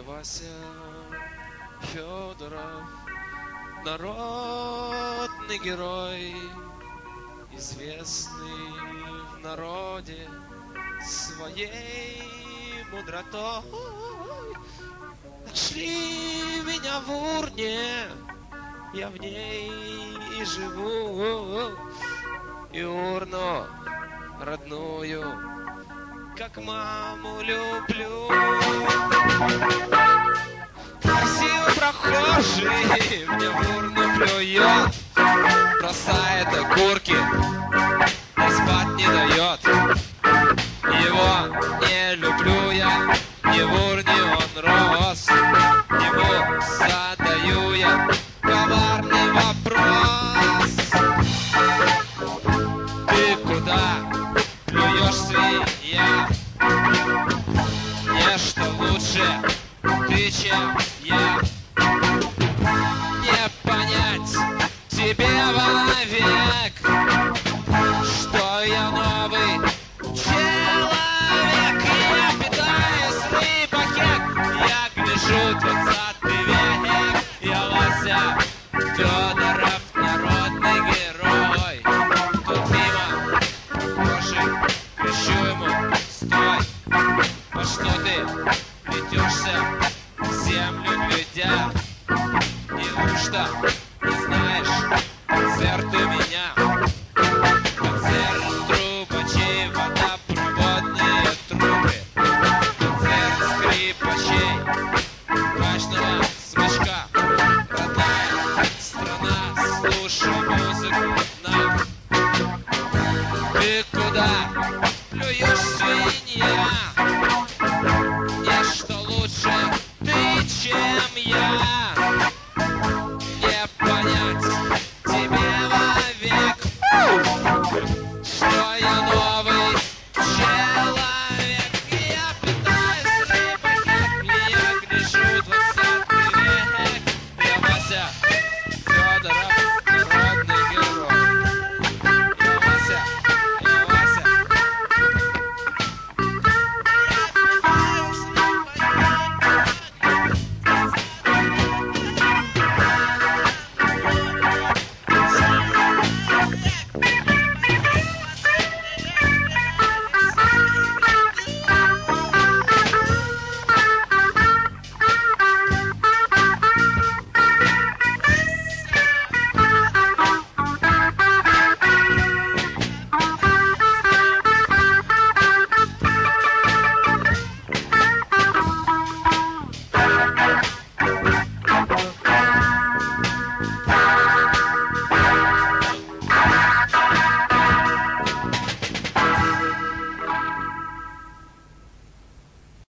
Вася Федоров, народный герой, известный в народе своей мудротой. Нашли меня в урне, я в ней и живу, и урну родную, как маму люблю. Красивый прохожий мне в урну плюет, бросает окурки и спать не дает. Его не люблю я, не в урне он рос. Ему задаю я коварный вопрос: ты куда?